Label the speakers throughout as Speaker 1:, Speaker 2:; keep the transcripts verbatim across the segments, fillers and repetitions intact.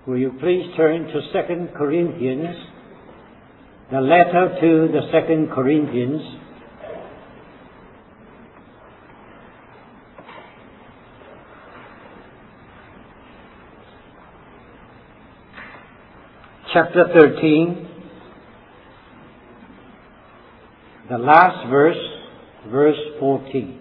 Speaker 1: Will you please turn to Second Corinthians, the letter to the Second Corinthians. Chapter thirteen, the last verse, verse fourteen.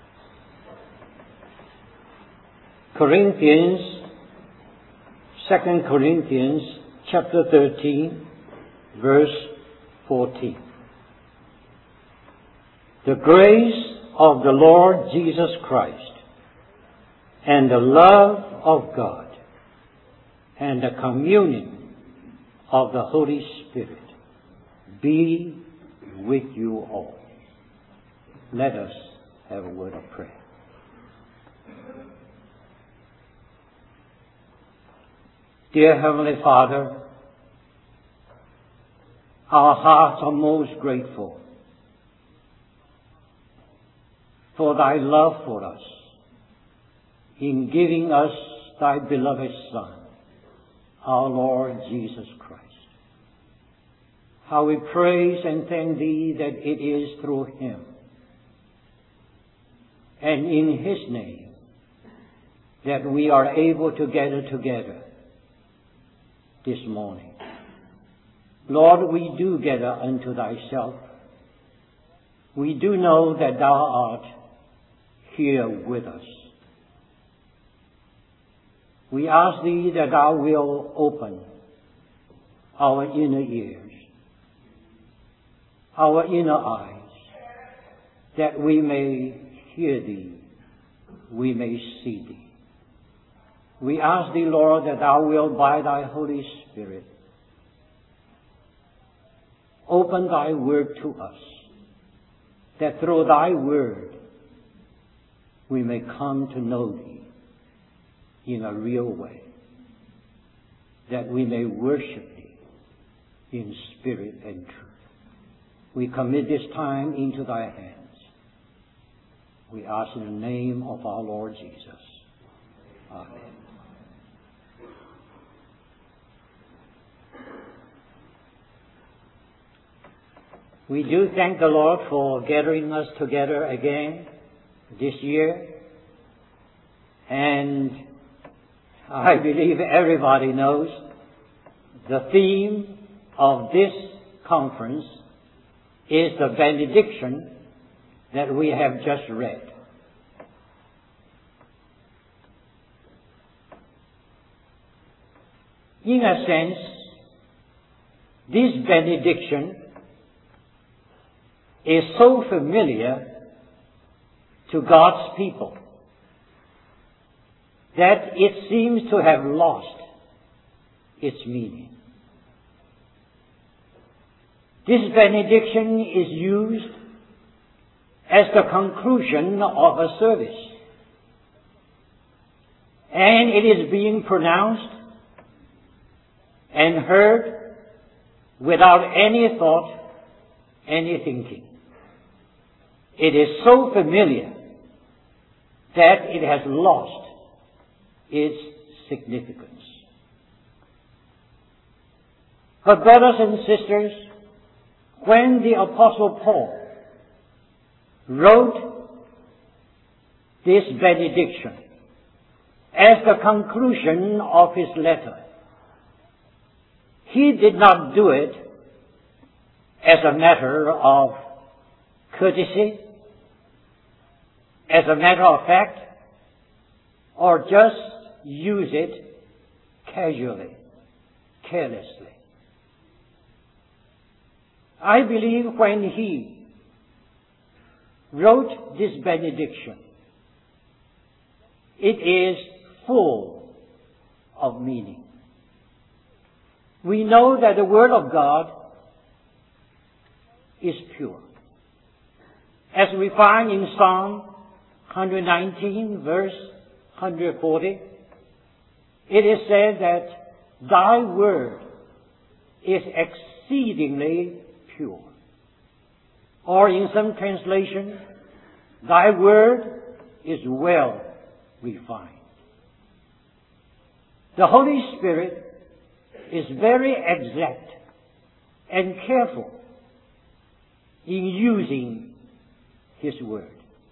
Speaker 1: Corinthians, Second Corinthians, chapter thirteen, verse fourteen. The grace of the Lord Jesus Christ and the love of God and the communion of the Holy Spirit be with you all. Let us have a word of prayer. Dear Heavenly Father, our hearts are most grateful for Thy love for us in giving us Thy beloved Son, our Lord Jesus Christ. How we praise and thank Thee that it is through Him and in His name that we are able to gather together this morning. Lord, we do gather unto Thyself. We do know that Thou art here with us. We ask Thee that Thou will open our inner ears, our inner eyes, that we may hear Thee, we may see Thee. We ask Thee, Lord, that Thou wilt by Thy Holy Spirit open Thy Word to us, that through Thy Word we may come to know Thee in a real way, that we may worship Thee in spirit and truth. We commit this time into Thy hands. We ask in the name of our Lord Jesus. Amen. We do thank the Lord for gathering us together again this year. And I believe everybody knows the theme of this conference is the benediction that we have just read. In a sense, this benediction is so familiar to God's people that it seems to have lost its meaning. This benediction is used as the conclusion of a service, and it is being pronounced and heard without any thought, any thinking. It is so familiar that it has lost its significance. But brothers and sisters, when the Apostle Paul wrote this benediction as the conclusion of his letter, he did not do it as a matter of courtesy, as a matter of fact, or just use it casually, carelessly. I believe when he wrote this benediction, it is full of meaning. We know that the Word of God is pure. As we find in Psalm one nineteen, verse one forty, it is said that Thy Word is exceedingly pure. Or in some translation, Thy Word is well refined. The Holy Spirit is very exact and careful in using His Word.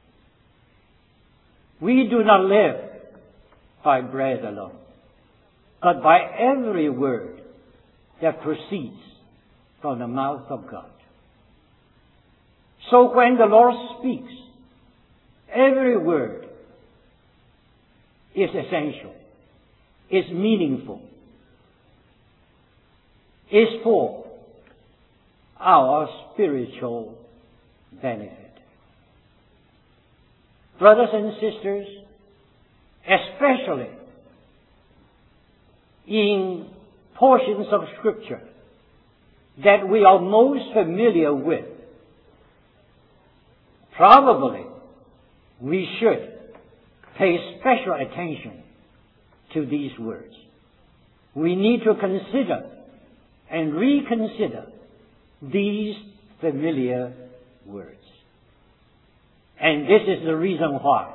Speaker 1: We do not live by bread alone, but by every word that proceeds from the mouth of God. So when the Lord speaks, every word is essential, is meaningful, is for our spiritual benefit. Brothers and sisters, especially in portions of Scripture that we are most familiar with, probably we should pay special attention to these words. We need to consider and reconsider these familiar words. And this is the reason why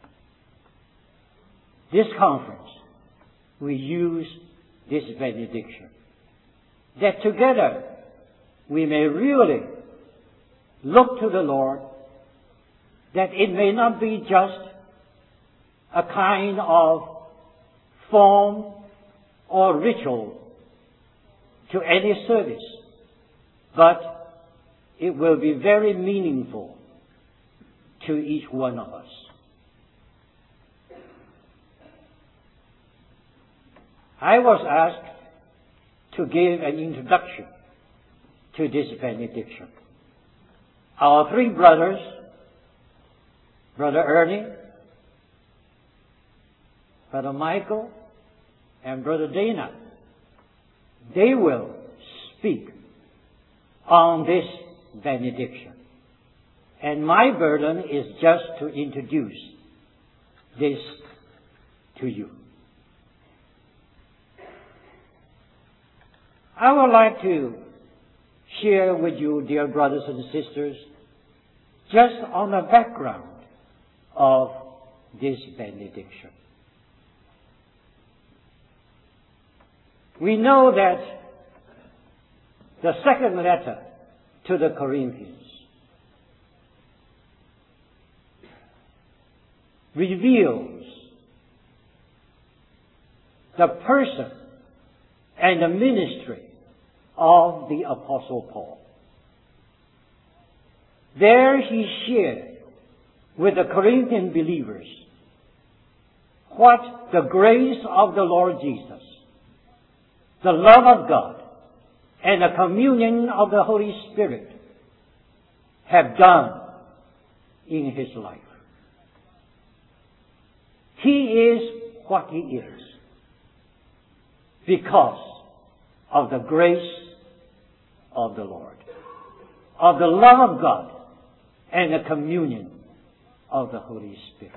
Speaker 1: this conference we use this benediction, that together we may really look to the Lord, that it may not be just a kind of form or ritual to any service, but it will be very meaningful to each one of us. I was asked to give an introduction to this benediction. Our three brothers, Brother Ernie, Brother Michael, and Brother Dana, they will speak on this benediction. And my burden is just to introduce this to you. I would like to share with you, dear brothers and sisters, just on the background of this benediction. We know that the second letter to the Corinthians reveals the person and the ministry of the Apostle Paul. There he shared with the Corinthian believers what the grace of the Lord Jesus, the love of God, and the communion of the Holy Spirit have done in his life. He is what he is because of the grace of the Lord, of the love of God, and the communion of the Holy Spirit.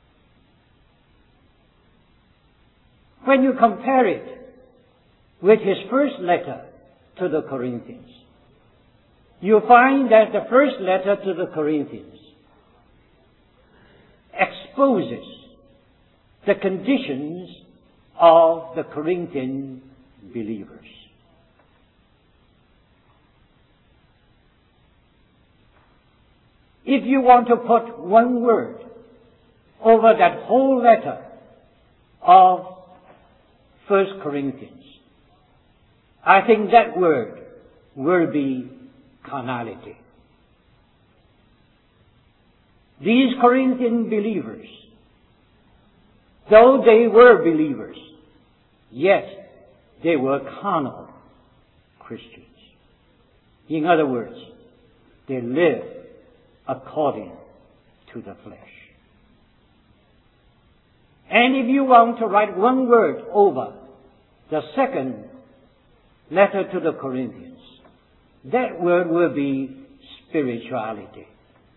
Speaker 1: When you compare it with his first letter to the Corinthians, you find that the first letter to the Corinthians exposes the conditions of the Corinthian believers. If you want to put one word over that whole letter of First Corinthians, I think that word will be carnality. These Corinthian believers, though they were believers, yet they were carnal Christians. In other words, they lived according to the flesh. And if you want to write one word over the second letter to the Corinthians, that word will be spirituality.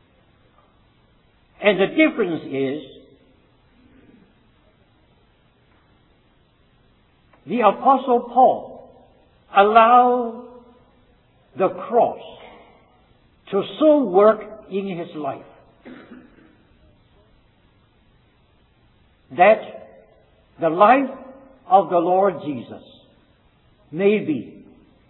Speaker 1: And the difference is the Apostle Paul allowed the cross to so work in his life that the life of the Lord Jesus may be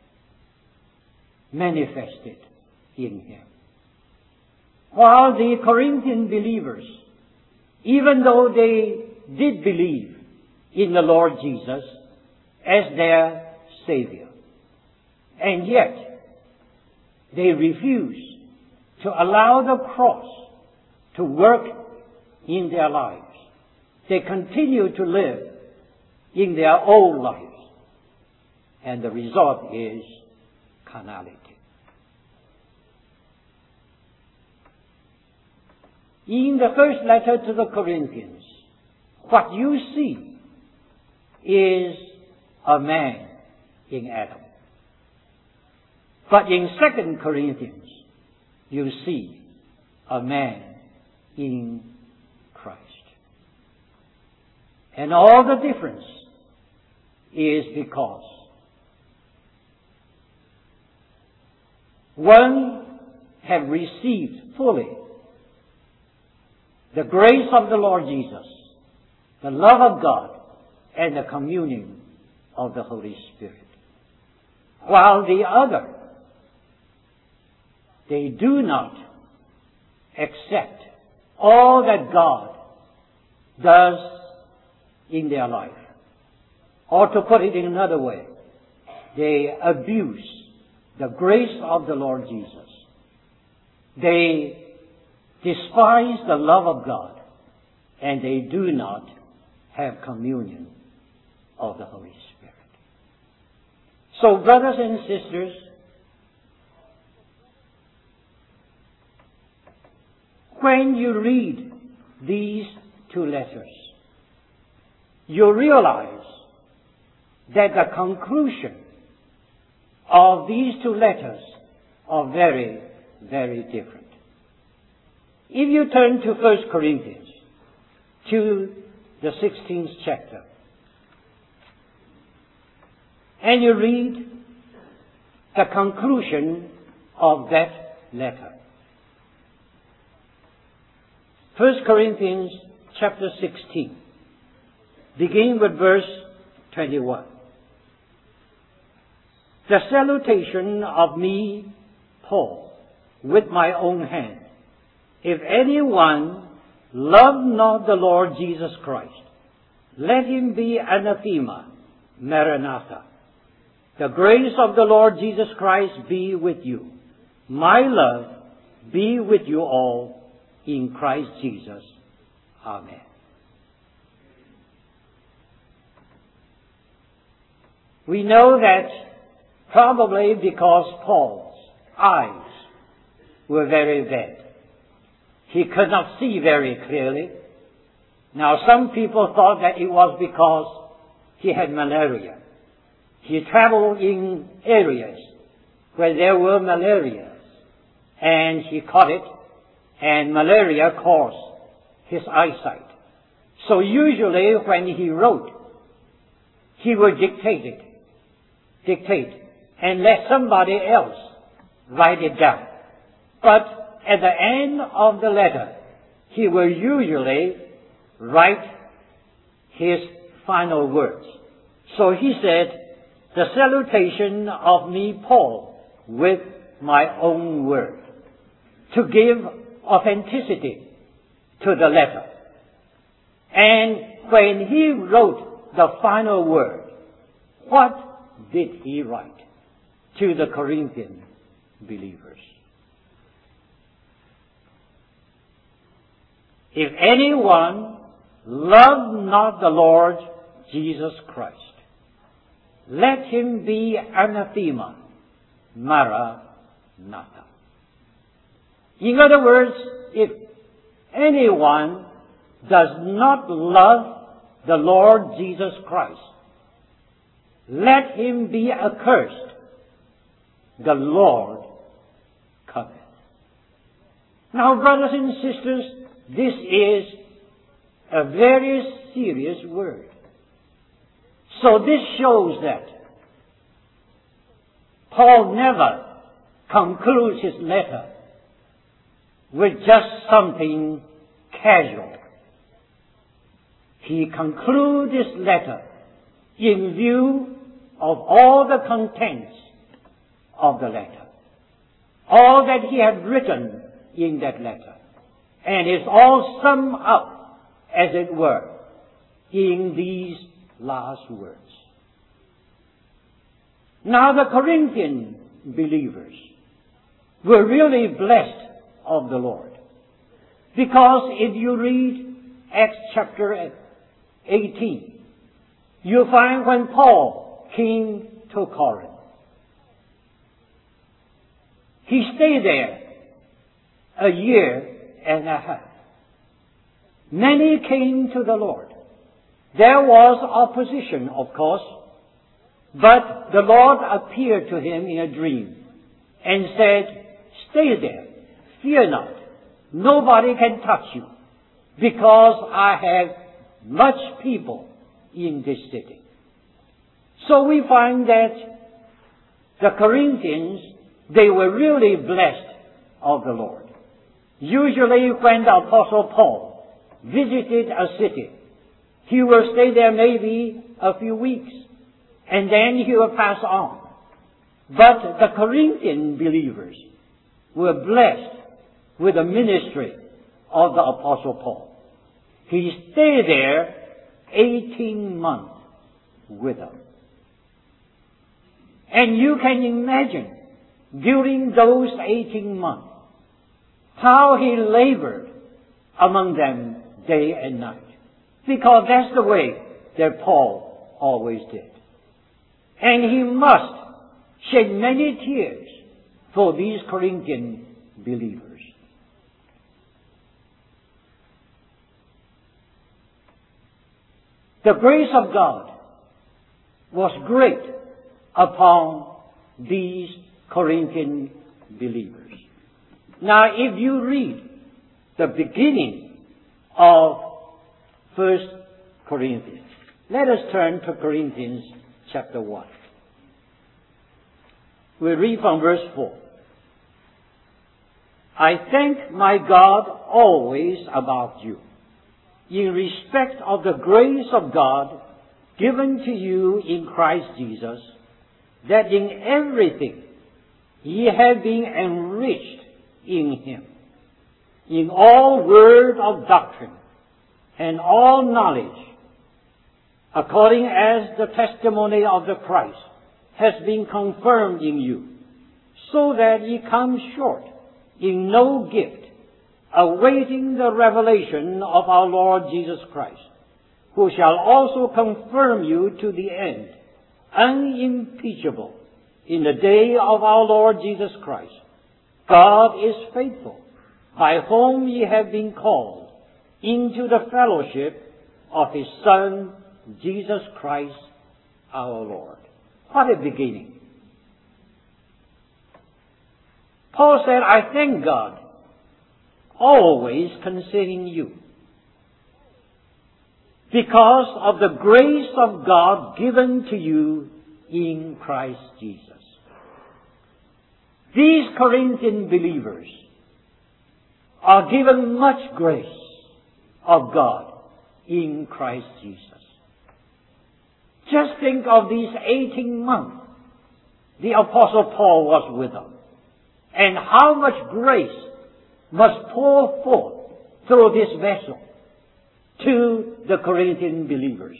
Speaker 1: manifested in him. While the Corinthian believers, even though they did believe in the Lord Jesus as their Savior, and yet they refused to allow the cross to work in their lives. They continue to live in their old lives. And the result is carnality. In the first letter to the Corinthians, what you see is a man in Adam. But in Second Corinthians, you see a man in Christ. And all the difference is because one have received fully the grace of the Lord Jesus, the love of God, and the communion of the Holy Spirit. While the other, they do not accept all that God does in their life. Or to put it in another way, they abuse the grace of the Lord Jesus. They despise the love of God, and they do not have communion of the Holy Spirit. So, brothers and sisters, when you read these two letters, you realize that the conclusion of these two letters are very, very different. If you turn to First Corinthians, to the sixteenth chapter, and you read the conclusion of that letter. First Corinthians chapter sixteen, begin with verse twenty-one. The salutation of me, Paul, with my own hand. If anyone love not the Lord Jesus Christ, let him be anathema, Maranatha. The grace of the Lord Jesus Christ be with you. My love be with you all in Christ Jesus. Amen. We know that probably because Paul's eyes were very bad. He could not see very clearly. Now, some people thought that it was because he had malaria. He traveled in areas where there were malaria, and he caught it, and malaria caused his eyesight. So usually when he wrote, he would dictate it, dictate, and let somebody else write it down. But at the end of the letter, he will usually write his final words. So he said, the salutation of me, Paul, with my own word, to give authenticity to the letter. And when he wrote the final word, what did he write to the Corinthian believers? If anyone love not the Lord Jesus Christ, let him be anathema, Maranatha. In other words, if anyone does not love the Lord Jesus Christ, let him be accursed. The Lord cometh. Now, brothers and sisters, this is a very serious word. So this shows that Paul never concludes his letter with just something casual. He concludes his letter in view of all the contents of the letter. All that he had written in that letter. And it's all summed up, as it were, in these last words. Now the Corinthian believers were really blessed of the Lord. Because if you read Acts chapter eighteen, you find when Paul came to Corinth, he stayed there a year and a half. Many came to the Lord. There was opposition, of course, but the Lord appeared to him in a dream and said, "Stay there, fear not. Nobody can touch you, because I have much people in this city." So we find that the Corinthians, they were really blessed of the Lord. Usually when the Apostle Paul visited a city, he will stay there maybe a few weeks, and then he will pass on. But the Corinthian believers were blessed with the ministry of the Apostle Paul. He stayed there eighteen months with them. And you can imagine, during those eighteen months, how he labored among them day and night. Because that's the way that Paul always did. And he must shed many tears for these Corinthian believers. The grace of God was great upon these Corinthian believers. Now, if you read the beginning of First Corinthians, let us turn to Corinthians chapter one. We read from verse four. "I thank my God always about you, in respect of the grace of God given to you in Christ Jesus, that in everything ye have been enriched in him, in all word of doctrine and all knowledge, according as the testimony of the Christ has been confirmed in you, so that ye come short in no gift, awaiting the revelation of our Lord Jesus Christ, who shall also confirm you to the end, unimpeachable, in the day of our Lord Jesus Christ. God is faithful, by whom ye have been called into the fellowship of his Son, Jesus Christ our Lord." What a beginning. Paul said, "I thank God always concerning you, because of the grace of God given to you in Christ Jesus." These Corinthian believers are given much grace of God in Christ Jesus. Just think of these eighteen months the Apostle Paul was with them, and how much grace must pour forth through this vessel to the Corinthian believers.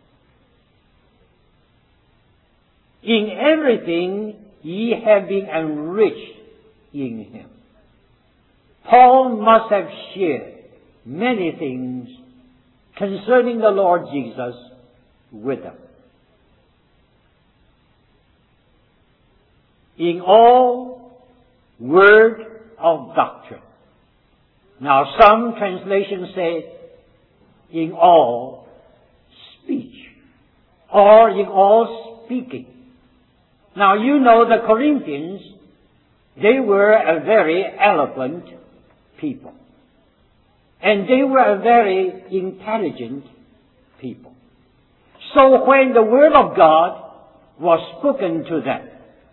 Speaker 1: "In everything ye have been enriched in him." Paul must have shared many things concerning the Lord Jesus with them. In all word of doctrine. Now some translations say in all speech, or in all speaking. Now you know the Corinthians, they were a very eloquent people. And they were a very intelligent people. So when the Word of God was spoken to them,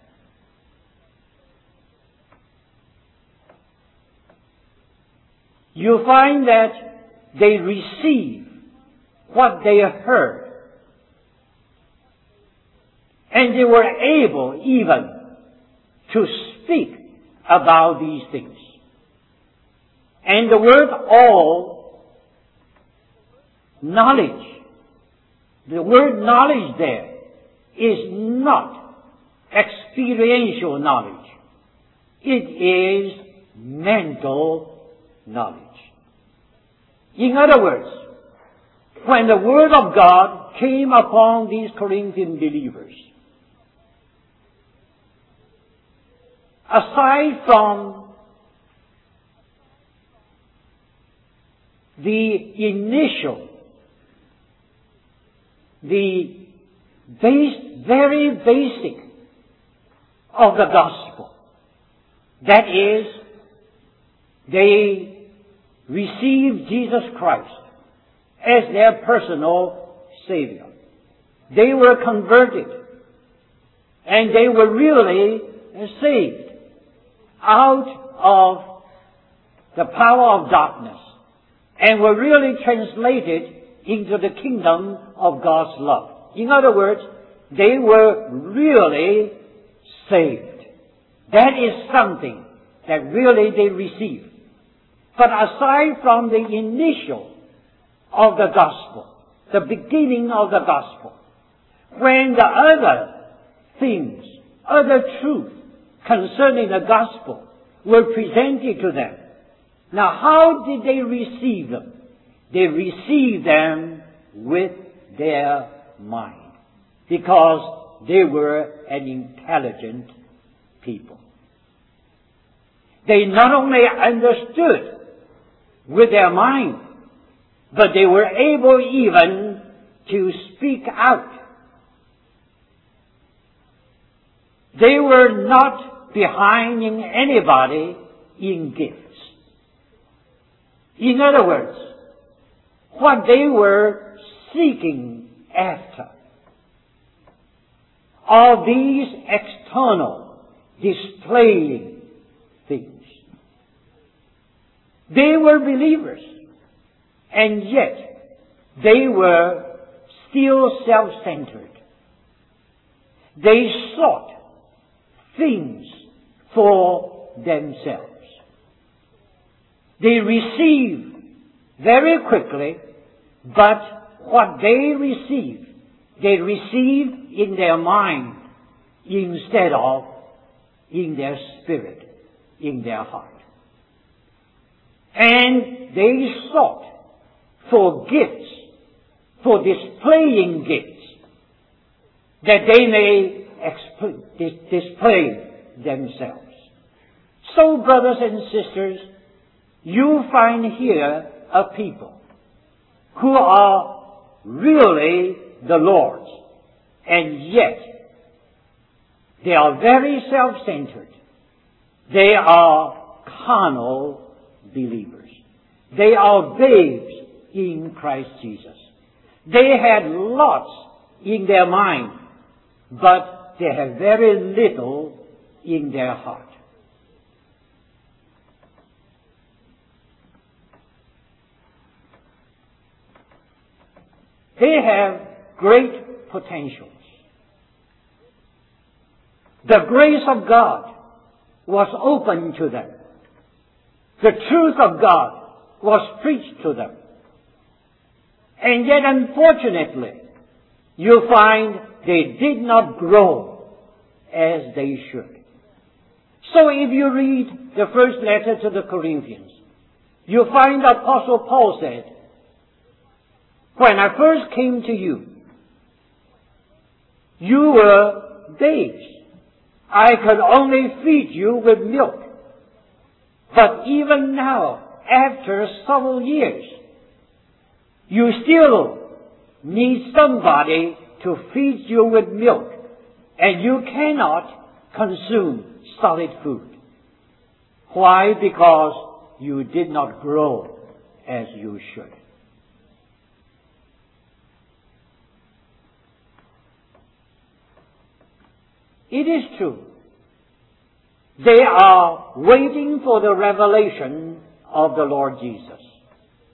Speaker 1: you find that they receive what they heard. And they were able even to speak about these things. And the word all, knowledge, the word knowledge there is not experiential knowledge. It is mental knowledge. In other words, when the Word of God came upon these Corinthian believers, aside from the initial, the base, very basic of the gospel, that is, they received Jesus Christ as their personal Savior. They were converted, and they were really saved out of the power of darkness, and were really translated into the kingdom of God's love. In other words, they were really saved. That is something that really they received. But aside from the initial of the gospel, the beginning of the gospel, when the other things, other truths concerning the gospel were presented to them, now how did they receive them? They received them with their mind, because they were an intelligent people. They not only understood with their mind, but they were able even to speak out. They were not behinding anybody in gifts. In other words, what they were seeking after are these external, displaying things. They were believers, and yet they were still self-centered. They sought things for themselves. They received very quickly, but what they received, they received in their mind instead of in their spirit, in their heart. And they sought for gifts, for displaying gifts, that they may exp- dis- display themselves. So, brothers and sisters, you find here a people who are really the Lord's, and yet they are very self-centered. They are carnal believers. They are babes in Christ Jesus. They had lots in their mind, but they have very little in their heart. They have great potentials. The grace of God was open to them. The truth of God was preached to them. And yet, unfortunately, you find they did not grow as they should. So if you read the first letter to the Corinthians, you find the Apostle Paul said, "When I first came to you, you were babes. I could only feed you with milk. But even now, after several years, you still need somebody to feed you with milk, and you cannot consume solid food." Why? Because you did not grow as you should. It is true. They are waiting for the revelation of the Lord Jesus.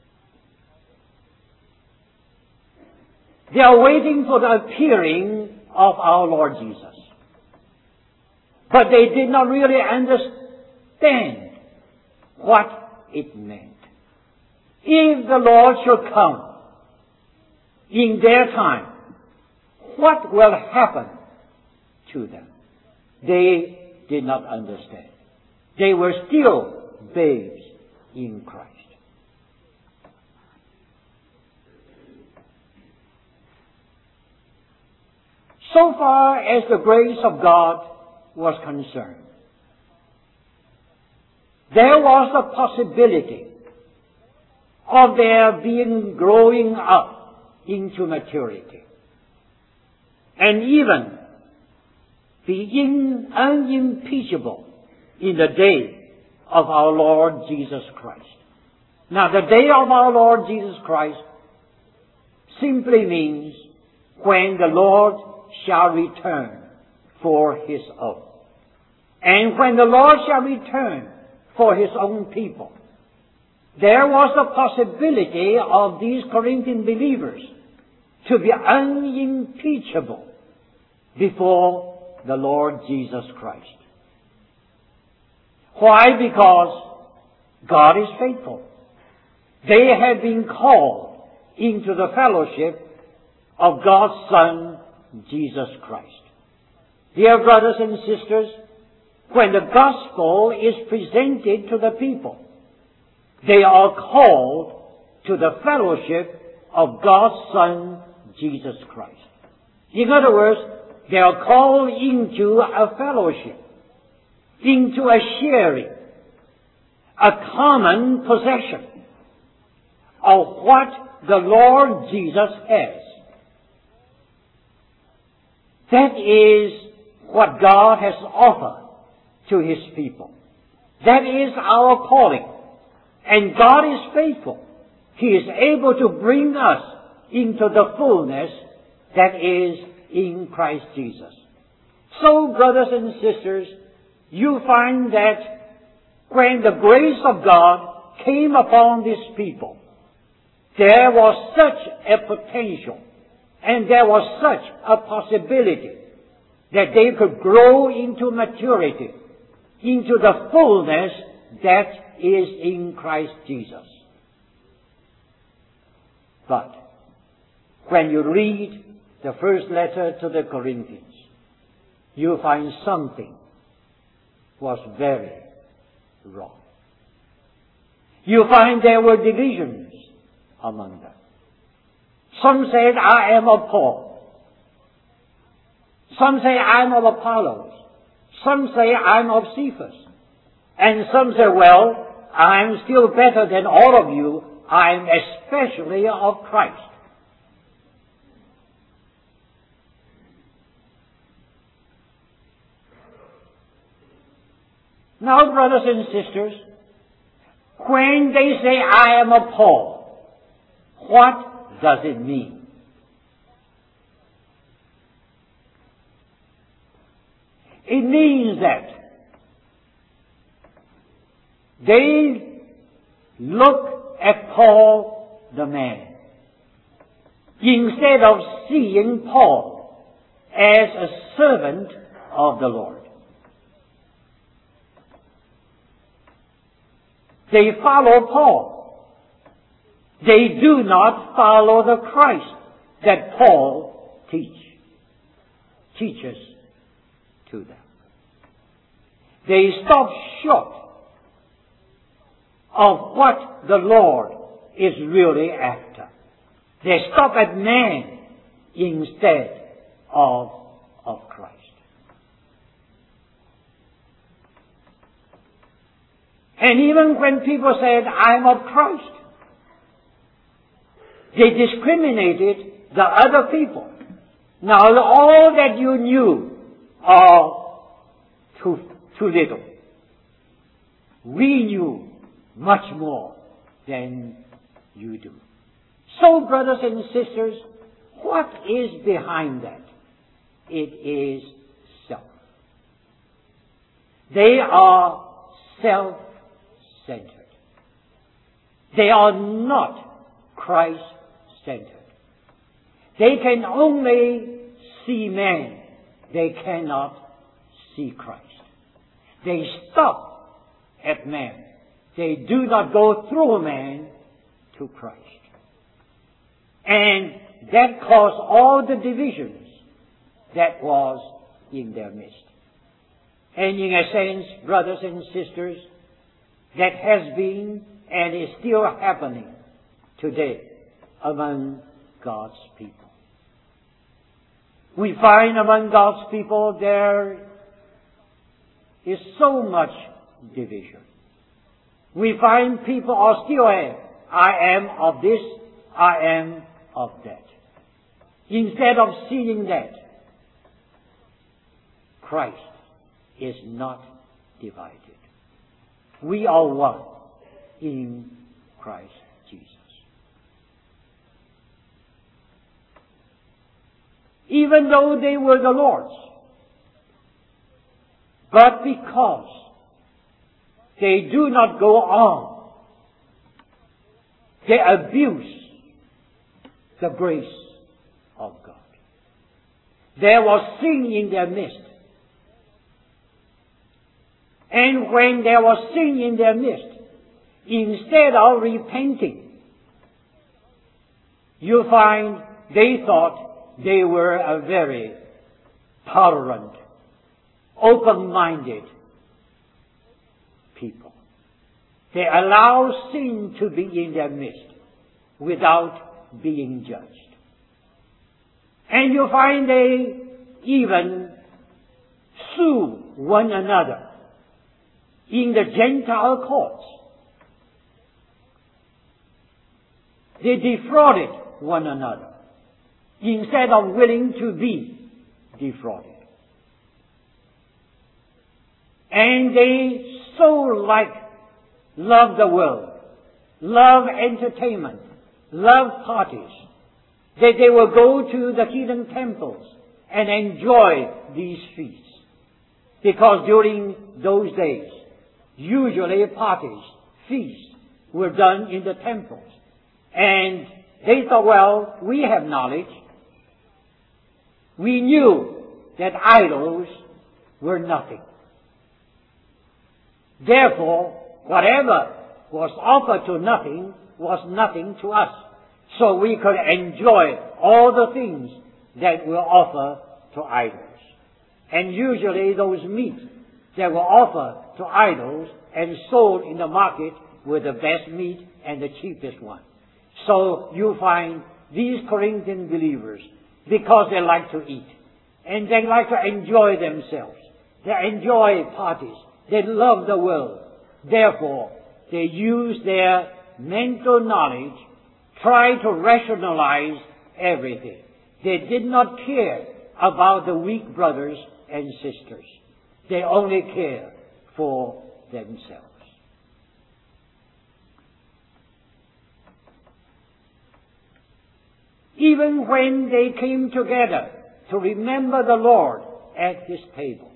Speaker 1: They are waiting for the appearing of our Lord Jesus. But they did not really understand what it meant. If the Lord should come in their time, what will happen to them? They did not understand. They were still babes in Christ. So far as the grace of God was concerned, there was a possibility of their being growing up into maturity, and even being unimpeachable in the day of our Lord Jesus Christ. Now, the day of our Lord Jesus Christ simply means when the Lord shall return for His own. And when the Lord shall return for His own people, there was a possibility of these Corinthian believers to be unimpeachable before the Lord Jesus Christ. Why? Because God is faithful. They have been called into the fellowship of God's Son, Jesus Christ. Dear brothers and sisters, when the gospel is presented to the people, they are called to the fellowship of God's Son, Jesus Christ. In other words, they are called into a fellowship, into a sharing, a common possession of what the Lord Jesus has. That is what God has offered to His people. That is our calling. And God is faithful. He is able to bring us into the fullness that is in Christ Jesus. So, brothers and sisters, you find that when the grace of God came upon these people, there was such a potential and there was such a possibility that they could grow into maturity, into the fullness that is in Christ Jesus. But when you read the first letter to the Corinthians, you find something was very wrong. You find there were divisions among them. Some said, I am of Paul. Some say, I am of Apollos. Some say, I am of Cephas. And some say, well, I am still better than all of you. I am especially of Christ. Now, brothers and sisters, when they say, I am of Paul, what does it mean? It means that they look at Paul the man instead of seeing Paul as a servant of the Lord. They follow Paul. They do not follow the Christ that Paul teach, teaches to them. They stop short of what the Lord is really after. They stop at man instead of, of Christ. And even when people said, I'm of Christ, they discriminated the other people. Now, all that you knew are too, too little. We knew much more than you do. So, brothers and sisters, what is behind that? It is self. They are self-centered. They are not Christ-centered. They can only see man, they cannot see Christ. They stop at man. They do not go through man to Christ. And that caused all the divisions that was in their midst. And in a sense, brothers and sisters, that has been and is still happening today among God's people. We find among God's people there is so much division. We find people are still have, I am of this, I am of that. Instead of seeing that, Christ is not divided. We are one in Christ Jesus. Even though they were the Lord's, but because they do not go on, they abuse the grace of God. There was sin in their midst. And when there was sin in their midst, instead of repenting, you find they thought they were a very tolerant, open-minded people. They allow sin to be in their midst without being judged. And you find they even sue one another in the Gentile courts. They defrauded one another instead of willing to be defrauded. And they so like love the world, love entertainment, love parties, that they will go to the heathen temples and enjoy these feasts. Because during those days, usually parties, feasts, were done in the temples. And they thought, well, we have knowledge. We knew that idols were nothing. Therefore, whatever was offered to nothing was nothing to us. So we could enjoy all the things that were offered to idols. And usually those meats that were offered to idols and sold in the market were the best meat and the cheapest one. So you find these Corinthian believers, because they like to eat, and they like to enjoy themselves, they enjoy parties, they love the world. Therefore, they use their mental knowledge, try to rationalize everything. They did not care about the weak brothers and sisters. They only care for themselves. Even when they came together to remember the Lord at His table.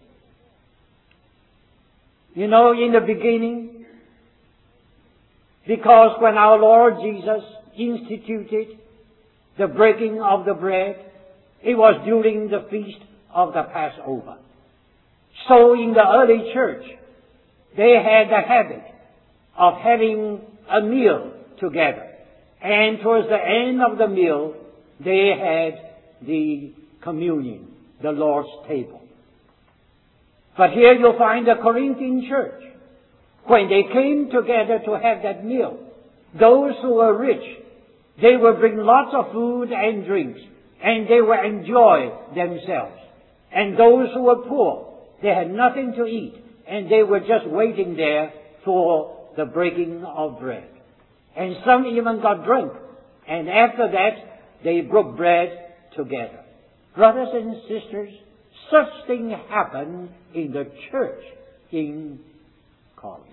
Speaker 1: You know, in the beginning, because when our Lord Jesus instituted the breaking of the bread, it was during the feast of the Passover. So in the early church, they had the habit of having a meal together. And towards the end of the meal, they had the communion, the Lord's table. But here you'll find the Corinthian church. When they came together to have that meal, those who were rich, they would bring lots of food and drinks, and they would enjoy themselves. And those who were poor, they had nothing to eat, and they were just waiting there for the breaking of bread. And some even got drunk, and after that, they broke bread together. Brothers and sisters, such things happen in the church in Corinth.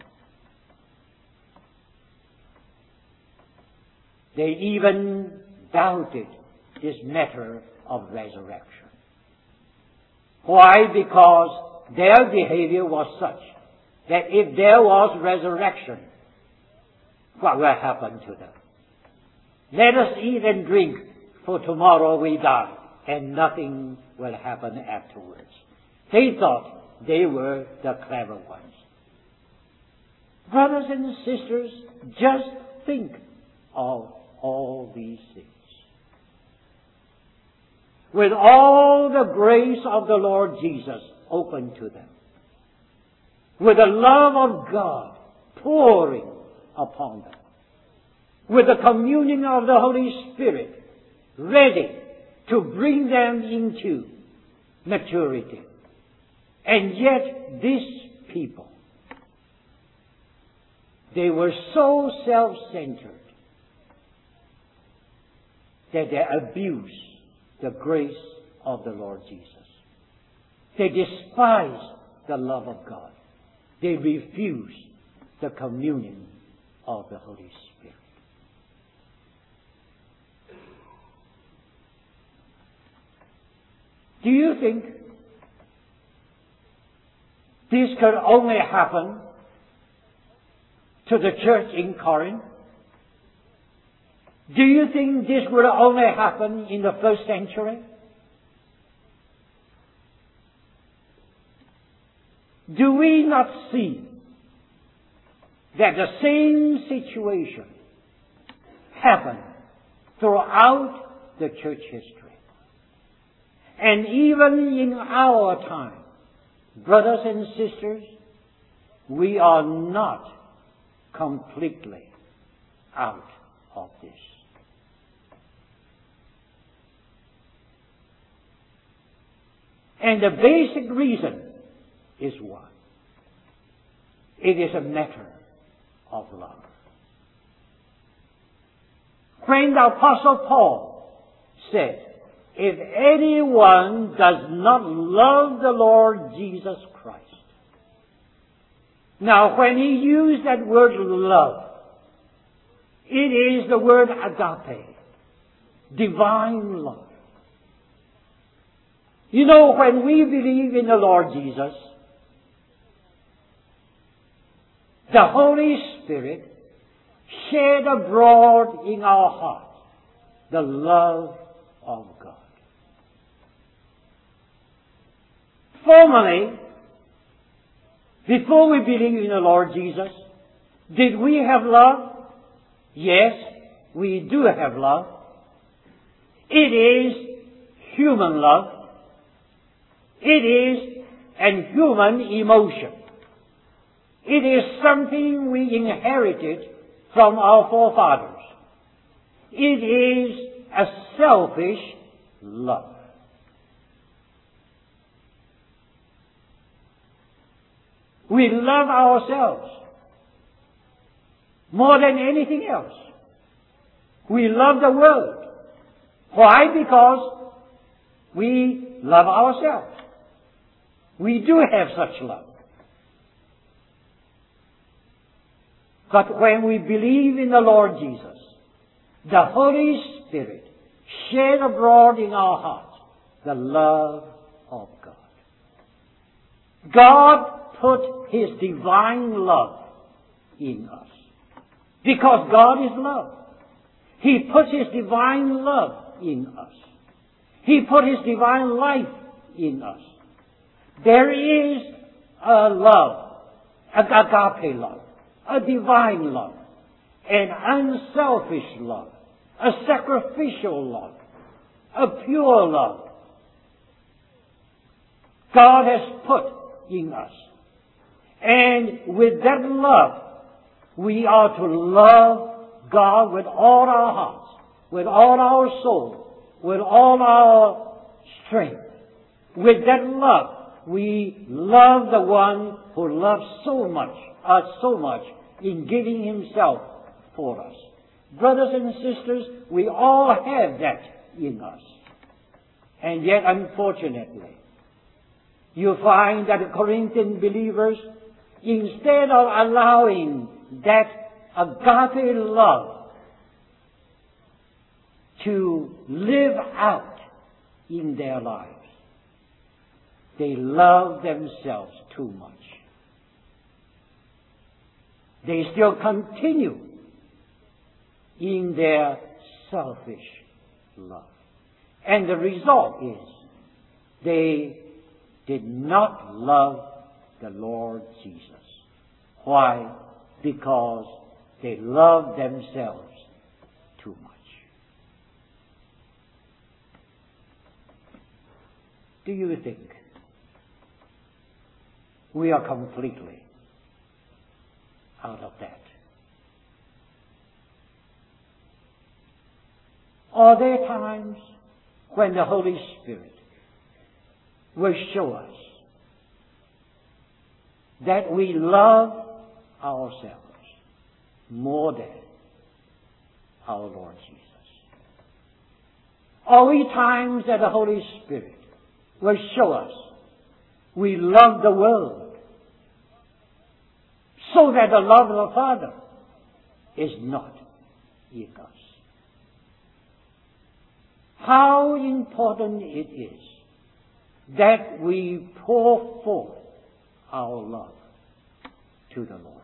Speaker 1: They even doubted this matter of resurrection. Why? Because their behavior was such that if there was resurrection, what will happen to them? Let us eat and drink, for tomorrow we die, and nothing will happen afterwards. They thought they were the clever ones. Brothers and sisters, just think of all these things. With all the grace of the Lord Jesus open to them, with the love of God pouring upon them, with the communion of the Holy Spirit ready to bring them into maturity. And yet these people, they were so self-centered that they abused the grace of the Lord Jesus. They despised the love of God. They refused the communion of the Holy Spirit. Do you think this could only happen to the church in Corinth? Do you think this would only happen in the first century? Do we not see that the same situation happened throughout the church history? And even in our time, brothers and sisters, we are not completely out of this. And the basic reason is what? It is a matter of love. When the Apostle Paul said, if anyone does not love the Lord Jesus Christ. Now, when he used that word love, it is the word agape, divine love. You know, when we believe in the Lord Jesus, the Holy Spirit shed abroad in our hearts the love of God. Formerly, before we believe in the Lord Jesus, did we have love? Yes, we do have love. It is human love. It is a human emotion. It is something we inherited from our forefathers. It is a selfish love. We love ourselves more than anything else. We love the world. Why? Because we love ourselves. We do have such love. But when we believe in the Lord Jesus, the Holy Spirit shed abroad in our hearts the love of God. God put His divine love in us. Because God is love. He put His divine love in us. He put His divine life in us. There is a love, an agape love, a divine love, an unselfish love, a sacrificial love, a pure love. God has put in us. And with that love, we are to love God with all our hearts, with all our soul, with all our strength. With that love, we love the one who loves so much, us so much, in giving Himself for us. Brothers and sisters, we all have that in us. And yet, unfortunately, you find that the Corinthian believers, instead of allowing that agape love to live out in their lives, they love themselves too much. They still continue in their selfish love. And the result is they did not love the Lord Jesus. Why? Because they loved themselves too much. Do you think we are completely out of that? Are there times when the Holy Spirit will show us that we love ourselves more than our Lord Jesus? Are we times that the Holy Spirit will show us we love the world so that the love of the Father is not in us? How important it is that we pour forth our love to the Lord.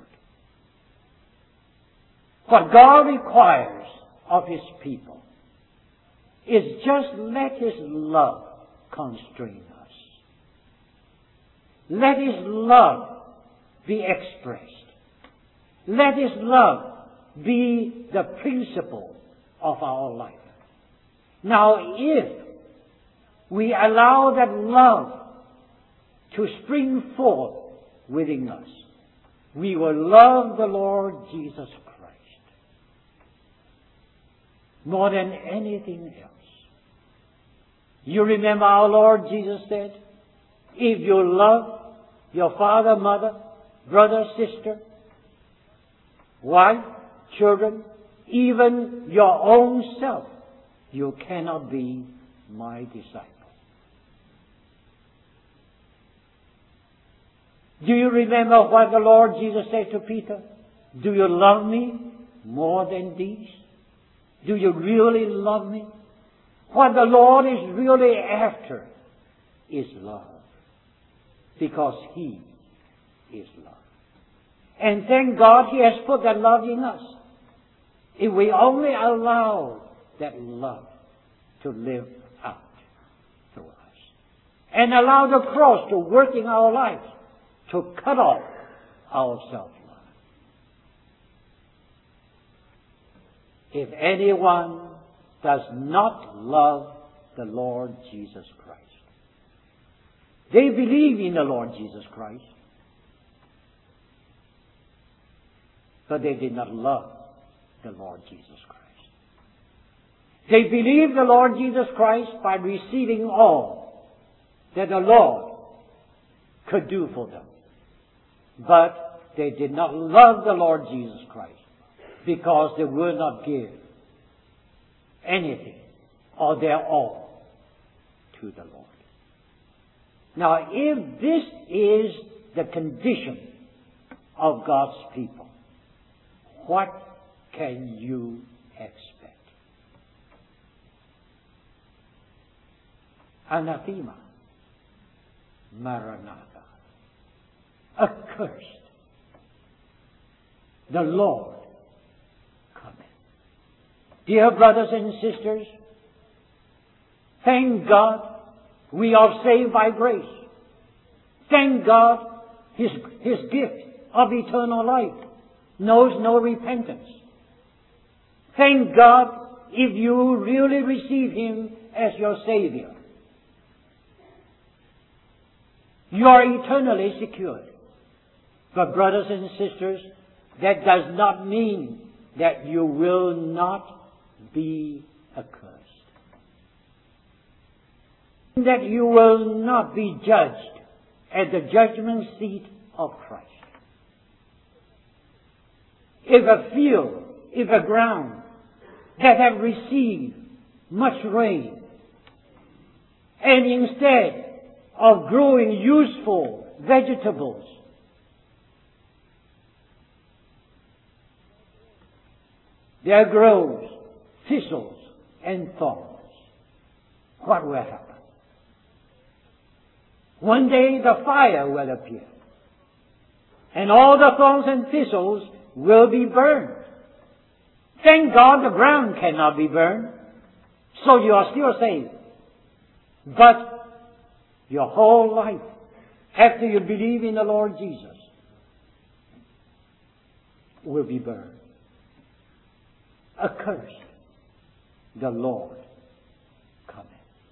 Speaker 1: What God requires of His people is just let His love constrain us. Let His love be expressed. Let His love be the principle of our life. Now, if we allow that love to spring forth within us, we will love the Lord Jesus Christ more than anything else. You remember our Lord Jesus said, if you love your father, mother, brother, sister, wife, children, even your own self, you cannot be my disciple. Do you remember what the Lord Jesus said to Peter? Do you love me more than these? Do you really love me? What the Lord is really after is love. Because He is love. And thank God He has put that love in us. If we only allow that love to live out through us. And allow the cross to work in our lives to cut off our self-love. If anyone does not love the Lord Jesus Christ, they believe in the Lord Jesus Christ, but they did not love the Lord Jesus Christ. They believe the Lord Jesus Christ by receiving all that the Lord could do for them. But they did not love the Lord Jesus Christ because they would not give anything or their all to the Lord. Now, if this is the condition of God's people, what can you expect? Anathema, Maranatha, accursed, the Lord cometh. Dear brothers and sisters, thank God we are saved by grace. Thank God His, His gift of eternal life knows no repentance. Thank God if you really receive Him as your Savior. You are eternally secured. But brothers and sisters, that does not mean that you will not be accursed. That you will not be judged at the judgment seat of Christ. If a field, if a ground that have received much rain, and instead of growing useful vegetables, there grows thistles and thorns, what will happen? One day the fire will appear, and all the thorns and thistles will be burned. Thank God the ground cannot be burned, so you are still saved. But your whole life, after you believe in the Lord Jesus, will be burned. Accursed, the Lord cometh.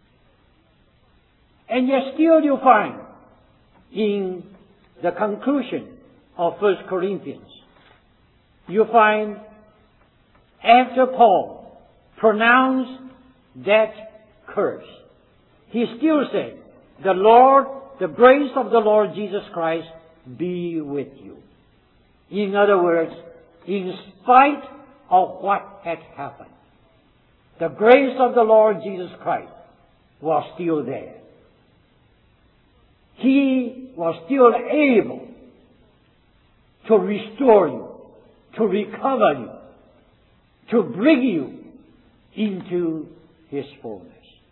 Speaker 1: And yet still you find in the conclusion of First Corinthians, you find after Paul pronounced that curse, he still said, the Lord, the grace of the Lord Jesus Christ be with you. In other words, in spite of what had happened, the grace of the Lord Jesus Christ was still there. He was still able to restore you, to recover you, to bring you into His fullness.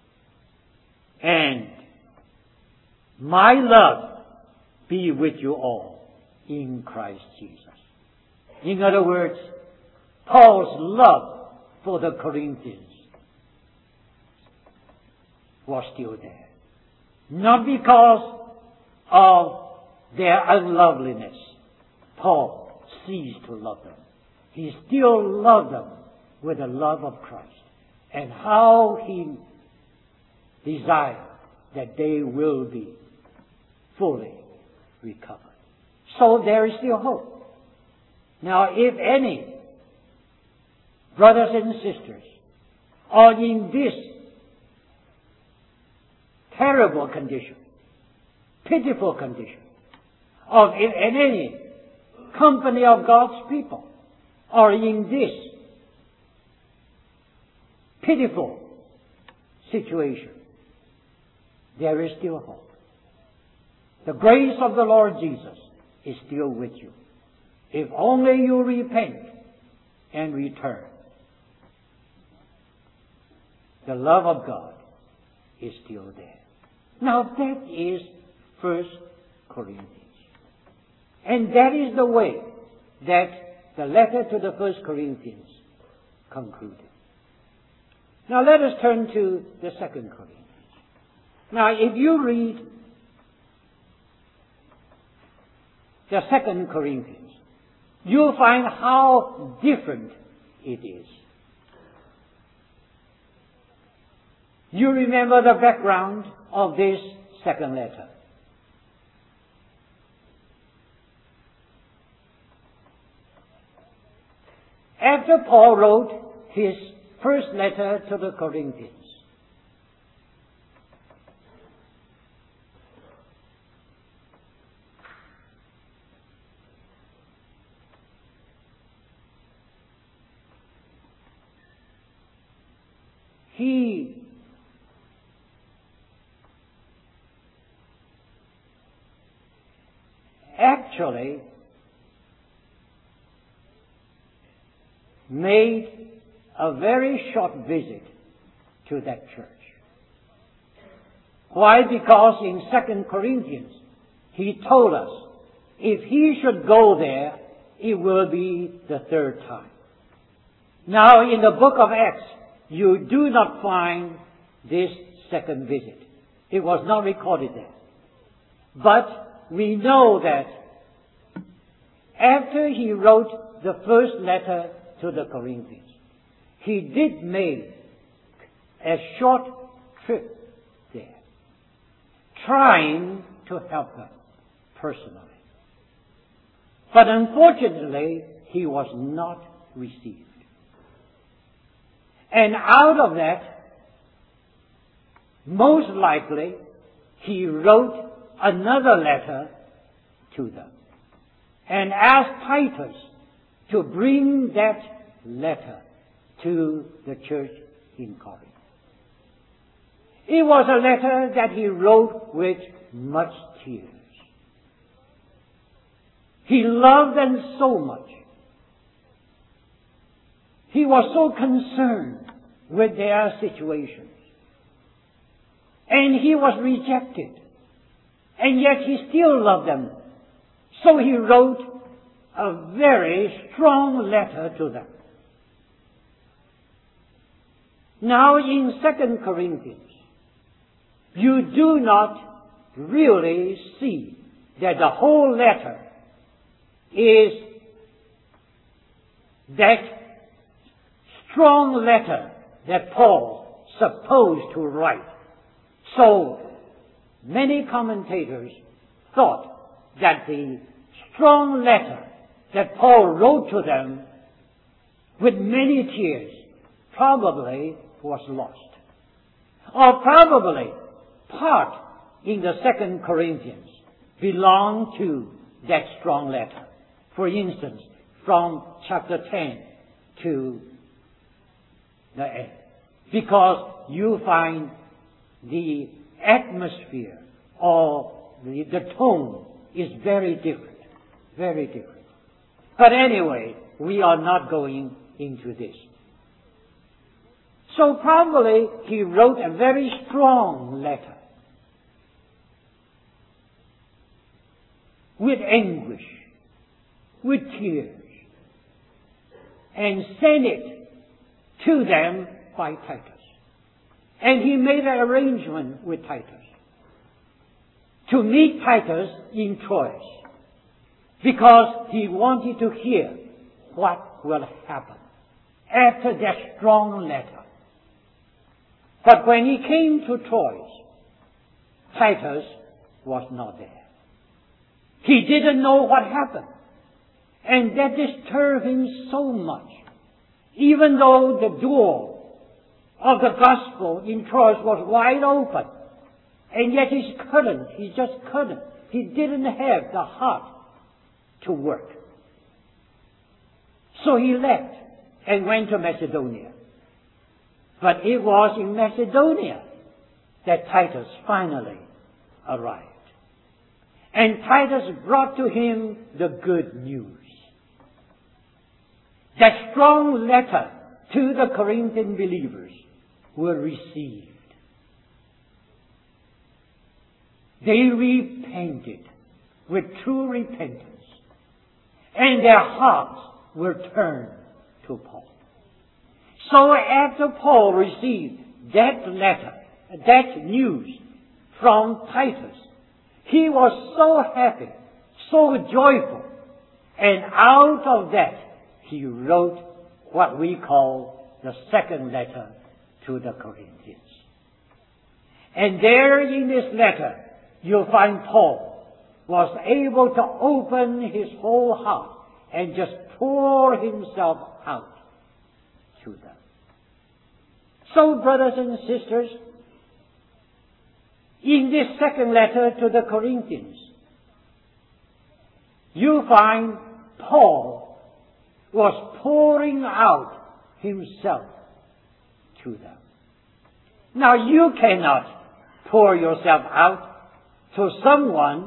Speaker 1: And my love be with you all in Christ Jesus. In other words, Paul's love for the Corinthians was still there. Not because of their unloveliness. Paul ceased to love them. He still loved them with the love of Christ. And how he desired that they will be fully recovered. So there is still hope. Now, if any brothers and sisters are in this terrible condition, pitiful condition, of in, in any company of God's people, or in this pitiful situation, there is still hope. The grace of the Lord Jesus is still with you. If only you repent and return. The love of God is still there. Now that is First Corinthians. And that is the way that the letter to the First Corinthians concluded. Now let us turn to the Second Corinthians. Now if you read the Second Corinthians, you'll find how different it is. You remember the background of this second letter. After Paul wrote his first letter to the Corinthians, he actually made a very short visit to that church. Why? Because in Second Corinthians, he told us if he should go there, it will be the third time. Now, in the book of Acts, you do not find this second visit. It was not recorded there. But we know that after he wrote the first letter to the Corinthians, he did make a short trip there, trying to help them personally. But unfortunately, he was not received. And out of that, most likely, he wrote another letter to them and asked Titus to bring that letter to the church in Corinth. It was a letter that he wrote with much tears. He loved them so much. He was so concerned with their situations. And he was rejected. And yet he still loved them. So he wrote a very strong letter to them. Now in Second Corinthians, you do not really see that the whole letter is that strong letter that Paul supposed to write. So many commentators thought that the strong letter that Paul wrote to them with many tears probably was lost. Or probably part in the Second Corinthians belong to that strong letter. For instance, from chapter ten to the end. Because you find the atmosphere or the, the tone is very different. Very different. But anyway, we are not going into this. So probably he wrote a very strong letter with anguish, with tears, and sent it to them by Titus. And he made an arrangement with Titus to meet Titus in Troas, because he wanted to hear what will happen after that strong letter. But when he came to Troas, Titus was not there. He didn't know what happened. And that disturbed him so much. Even though the door of the gospel in Troas was wide open. And yet he couldn't. He just couldn't. He didn't have the heart to work. So he left and went to Macedonia. But it was in Macedonia that Titus finally arrived. And Titus brought to him the good news. That strong letter to the Corinthian believers were received. They repented with true repentance. And their hearts were turned to Paul. So after Paul received that letter, that news from Titus, he was so happy, so joyful, and out of that he wrote what we call the second letter to the Corinthians. And there in this letter, you'll find Paul was able to open his whole heart and just pour himself out to them. So, brothers and sisters, in this second letter to the Corinthians, you find Paul was pouring out himself to them. Now, you cannot pour yourself out to someone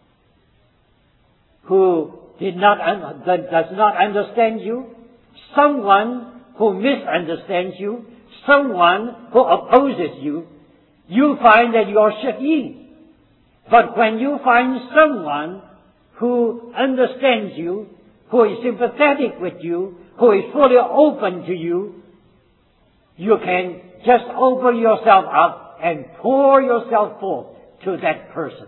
Speaker 1: who did not that does not understand you, someone who misunderstands you, someone who opposes you. You find that you are shut in. But when you find someone who understands you, who is sympathetic with you, who is fully open to you, you can just open yourself up and pour yourself forth to that person.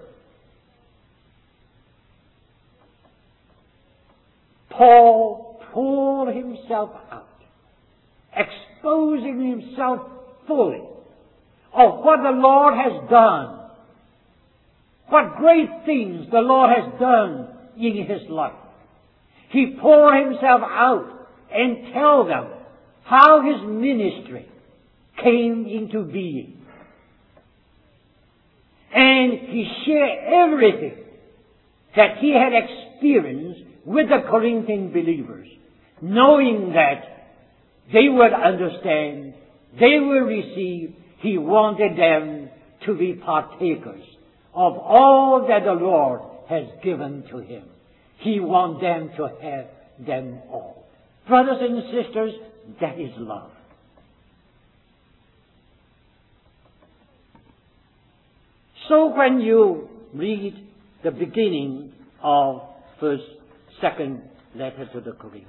Speaker 1: Paul poured himself out, exposing himself fully of what the Lord has done, what great things the Lord has done in his life. He poured himself out and tell them how his ministry came into being. And he shared everything that he had experienced with the Corinthian believers, knowing that they would understand, they will receive. He wanted them to be partakers of all that the Lord has given to him. He wants them to have them all. Brothers and sisters, that is love. So when you read the beginning of first, second letter to the Corinthians,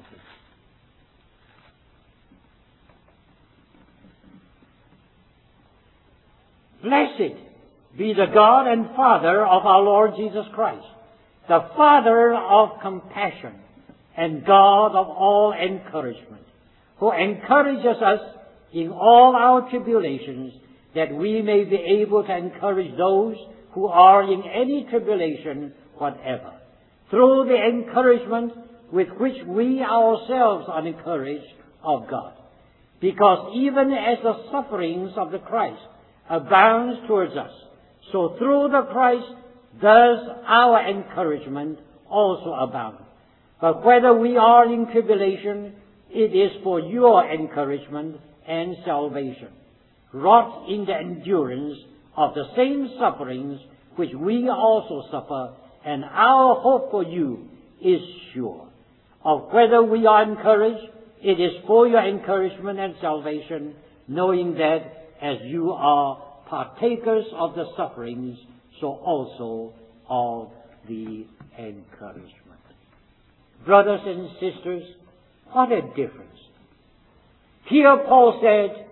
Speaker 1: blessed be the God and Father of our Lord Jesus Christ, the Father of compassion and God of all encouragement, who encourages us in all our tribulations, that we may be able to encourage those who are in any tribulation whatever, through the encouragement with which we ourselves are encouraged of God. Because even as the sufferings of the Christ abounds towards us, so through the Christ does our encouragement also abound. But whether we are in tribulation, it is for your encouragement and salvation, wrought in the endurance of the same sufferings which we also suffer, and our hope for you is sure. Of whether we are encouraged, it is for your encouragement and salvation, knowing that as you are partakers of the sufferings, so also of the encouragement. Brothers and sisters, what a difference. Here Paul said,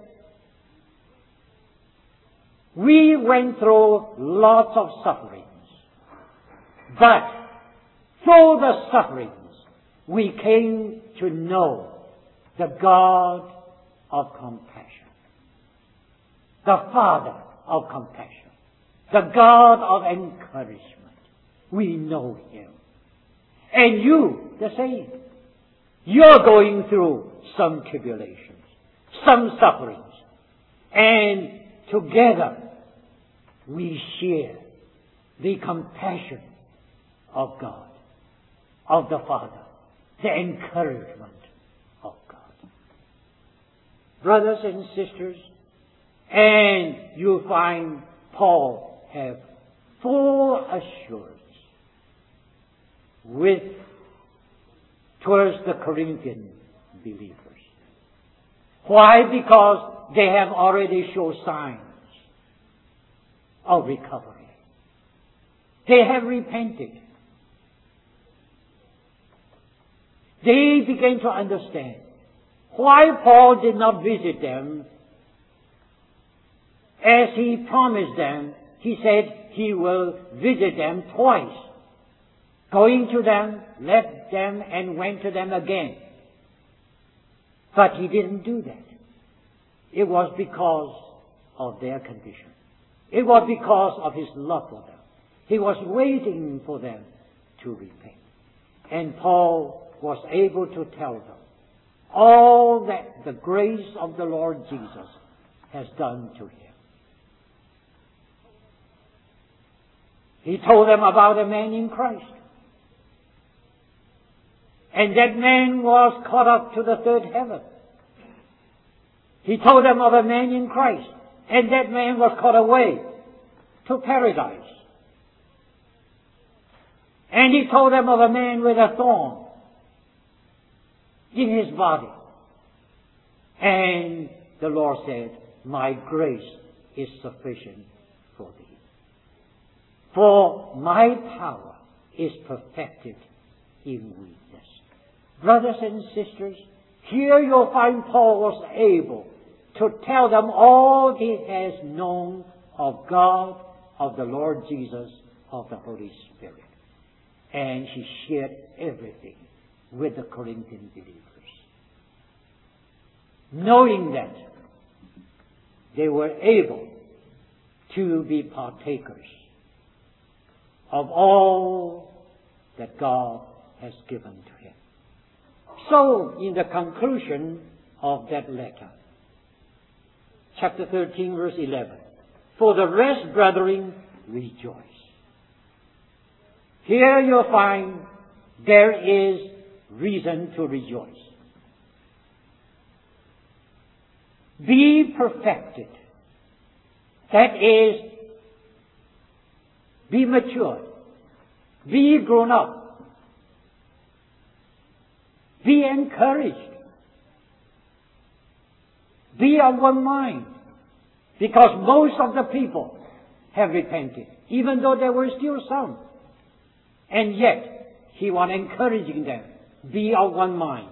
Speaker 1: we went through lots of sufferings, but through the sufferings we came to know the God of compassion, the Father of compassion, the God of encouragement. We know Him. And you, the same. You're going through some tribulations, some sufferings, and together we share the compassion of God, of the Father, the encouragement of God. Brothers and sisters, and you find Paul have full assurance with towards the Corinthian believers. Why? Because they have already shown signs of recovery. They have repented. They began to understand why Paul did not visit them as he promised them. He said he will visit them twice. Going to them, left them, and went to them again. But he didn't do that. It was because of their condition. It was because of his love for them. He was waiting for them to repent. And Paul was able to tell them all that the grace of the Lord Jesus has done to him. He told them about a man in Christ. And that man was caught up to the third heaven. He told them of a man in Christ. And that man was caught away to paradise. And he told them of a man with a thorn in his body. And the Lord said, my grace is sufficient for thee. For my power is perfected in weakness. Brothers and sisters, here you'll find Paul was able to tell them all he has known of God, of the Lord Jesus, of the Holy Spirit. And he shared everything with the Corinthian believers. Knowing that they were able to be partakers of all that God has given to him. So, in the conclusion of that letter, chapter thirteen, verse eleven, for the rest, brethren, rejoice. Here you'll find there is reason to rejoice. Be perfected. That is, be matured. Be grown up. Be encouraged. Be of one mind. Because most of the people have repented, even though there were still some. And yet, he was encouraging them. Be of one mind.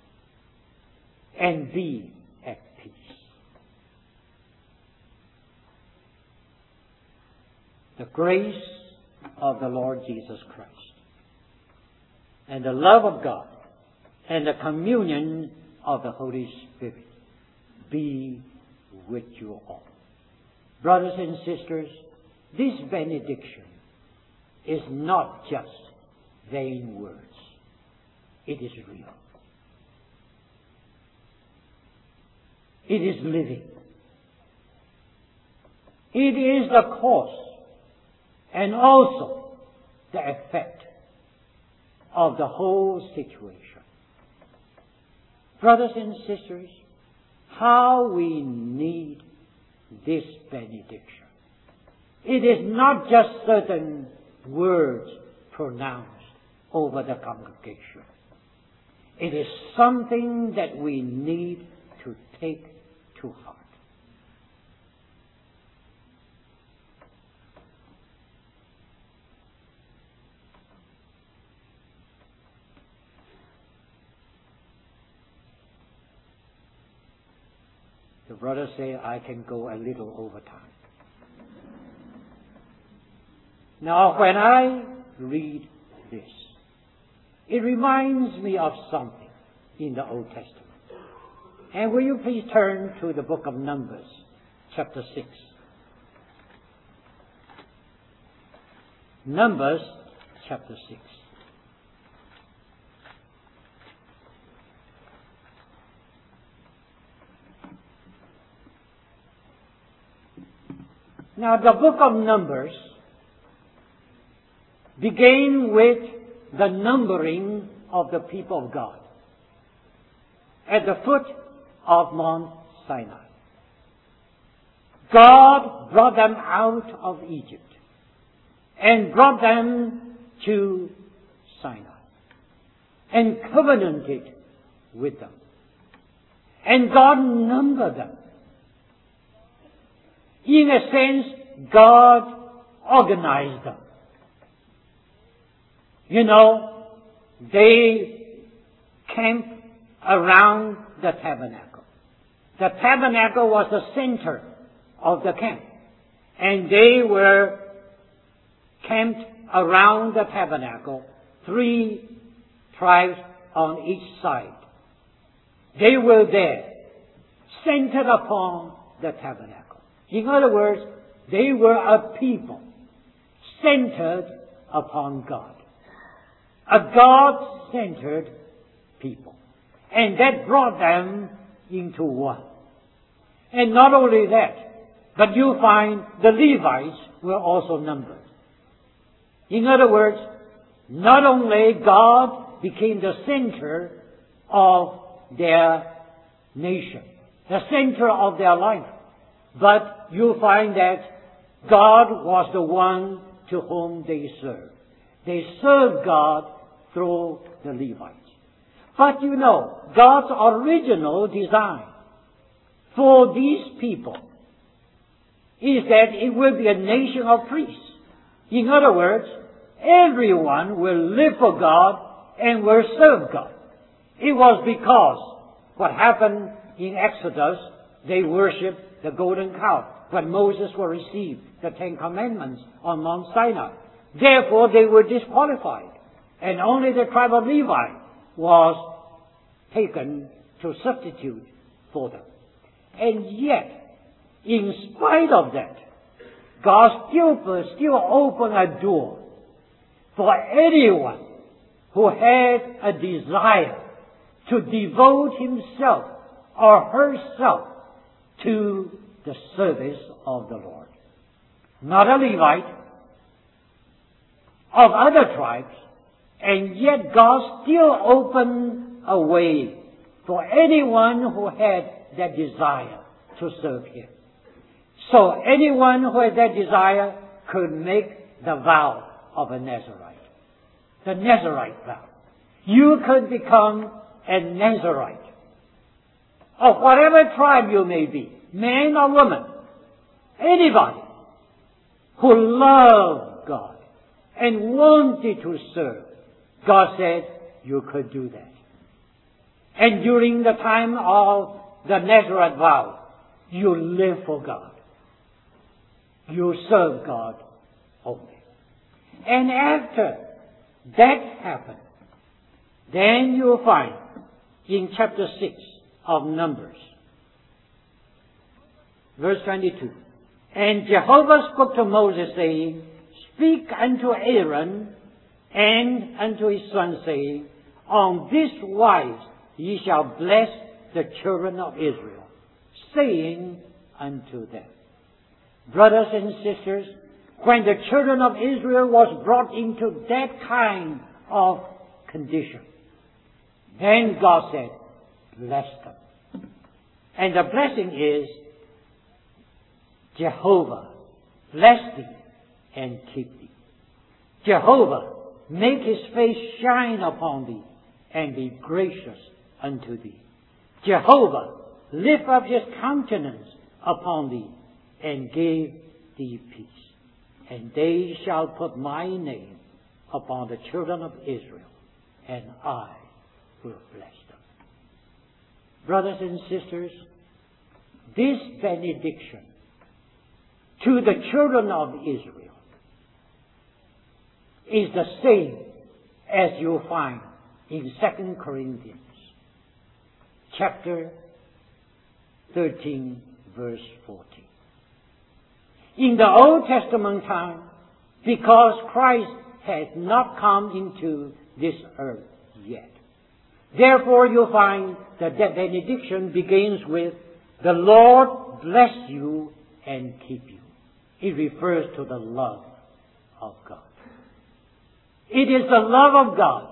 Speaker 1: And be at peace. the grace of the Lord Jesus Christ, and the love of God, and the communion of the Holy Spirit be with you all. Brothers and sisters, this benediction is not just vain words. It is real. It is living. It is the cause and also the effect of the whole situation. Brothers and sisters, how we need this benediction. It is not just certain words pronounced over the congregation. It is something that we need to take to heart. The brothers say I can go a little over time. Now, when I read this, it reminds me of something in the Old Testament. And will you please turn to the book of Numbers, chapter six. Numbers, chapter six. Now, the book of Numbers began with the numbering of the people of God at the foot of Mount Sinai. God brought them out of Egypt and brought them to Sinai and covenanted with them. And God numbered them. In a sense, God organized them. You know, they camped around the tabernacle. The tabernacle was the center of the camp. And they were camped around the tabernacle, three tribes on each side. They were there, centered upon the tabernacle. In other words, they were a people centered upon God. A God-centered people. And that brought them into one. And not only that, but you find the Levites were also numbered. In other words, not only God became the center of their nation, the center of their life, but you find that God was the one to whom they served. They served God through the Levites. But you know, God's original design for these people is that it will be a nation of priests. In other words, everyone will live for God and will serve God. It was because what happened in Exodus, they worshipped the golden calf when Moses will receive the Ten Commandments on Mount Sinai. Therefore, they were disqualified. And only the tribe of Levi was taken to substitute for them. And yet, in spite of that, God still, still opened a door for anyone who had a desire to devote himself or herself to the service of the Lord. Not a Levite, of other tribes, and yet God still opened a way for anyone who had that desire to serve Him. So anyone who had that desire could make the vow of a Nazarite. The Nazarite vow. You could become a Nazarite. Of whatever tribe you may be, man or woman, anybody who loved God and wanted to serve, God said you could do that. And during the time of the Nazarite vow, you live for God. You serve God holy. And after that happened, then you'll find in chapter six of Numbers, verse twenty-two, and Jehovah spoke to Moses, saying, Speak unto Aaron and unto his son, saying, On this wise ye shall bless the children of Israel, saying unto them. Brothers and sisters, when the children of Israel was brought into that kind of condition, then God said, Bless them. And the blessing is, Jehovah, bless thee and keep thee. Jehovah, make his face shine upon thee and be gracious unto thee. Jehovah, lift up his countenance upon thee and give thee peace. And they shall put my name upon the children of Israel, and I will bless them. Brothers and sisters, this benediction to the children of Israel is the same as you'll find in Second Corinthians chapter thirteen, verse fourteen. In the Old Testament time, because Christ had not come into this earth yet, therefore you'll find that that benediction begins with, The Lord bless you and keep you. It refers to the love of God. It is the love of God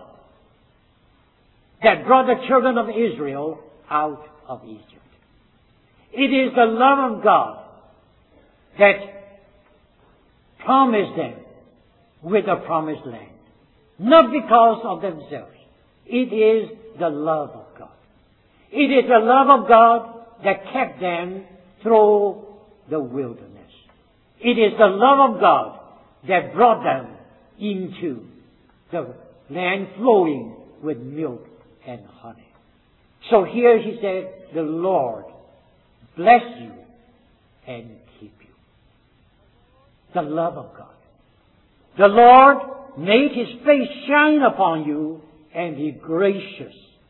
Speaker 1: that brought the children of Israel out of Egypt. It is the love of God that promised them with the promised land. Not because of themselves. It is the love of God. It is the love of God that kept them through the wilderness. It is the love of God that brought them into the land flowing with milk and honey. So here he said, The Lord bless you and keep you. The love of God. The Lord made his face shine upon you and be gracious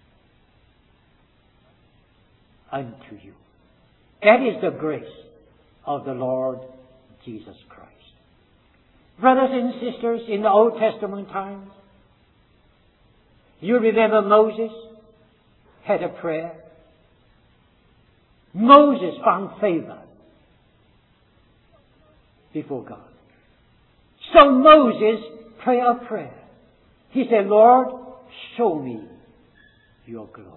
Speaker 1: unto you. That is the grace of the Lord Jesus Christ. Brothers and sisters, in the Old Testament times, you remember Moses had a prayer. Moses found favor before God. So Moses prayed a prayer. He said, Lord, show me your glory.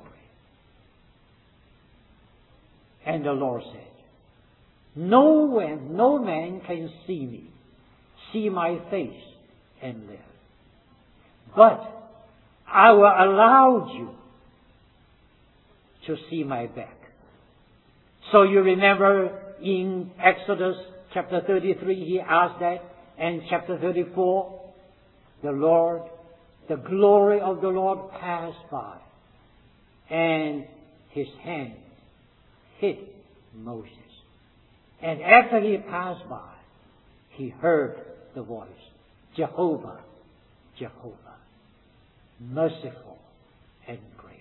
Speaker 1: And the Lord said, No one, no man can see me, see my face and live. But I will allow you to see my back. So you remember in Exodus chapter thirty-three, he asked that, and chapter thirty-four, the Lord, the glory of the Lord passed by, and his hand hit Moses. And after he passed by, he heard the voice, Jehovah, Jehovah, merciful and gracious.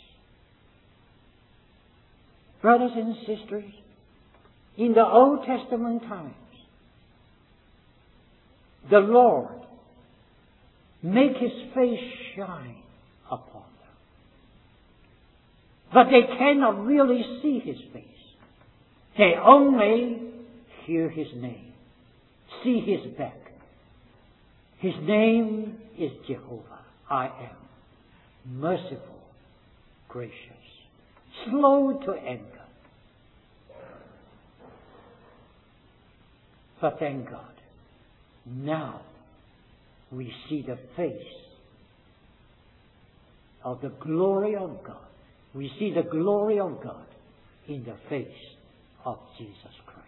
Speaker 1: Brothers and sisters, in the Old Testament times, the Lord make his face shine upon them. But they cannot really see his face. They only hear his name, see his back. His name is Jehovah. I am merciful, gracious, slow to anger. But thank God, now we see the face of the glory of God. We see the glory of God in the face of Jesus Christ.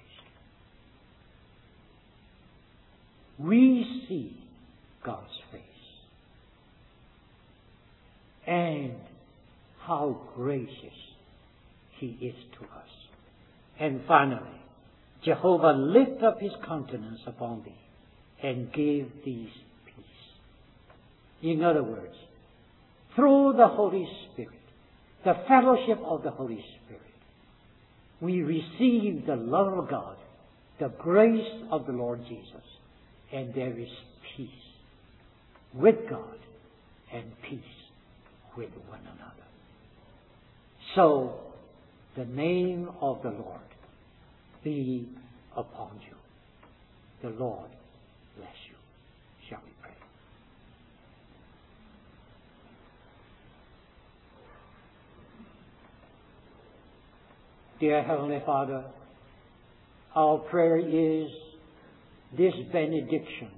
Speaker 1: We see God's face. And how gracious he is to us. And finally, Jehovah lift up his countenance upon thee and give these peace. In other words, through the Holy Spirit, the fellowship of the Holy Spirit, we receive the love of God, the grace of the Lord Jesus, and there is peace with God and peace with one another. So, the name of the Lord be upon you. The Lord bless you. Shall we pray? Dear Heavenly Father, our prayer is this benediction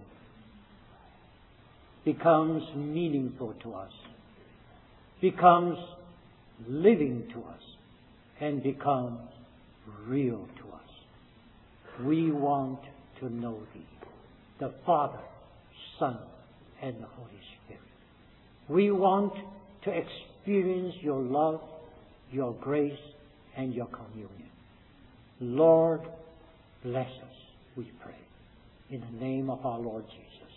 Speaker 1: becomes meaningful to us, becomes living to us, and becomes real to us. We want to know Thee, the Father, Son, and the Holy Spirit. We want to experience Your love, Your grace, and Your communion. Lord, bless us, we pray, in the name of our Lord Jesus.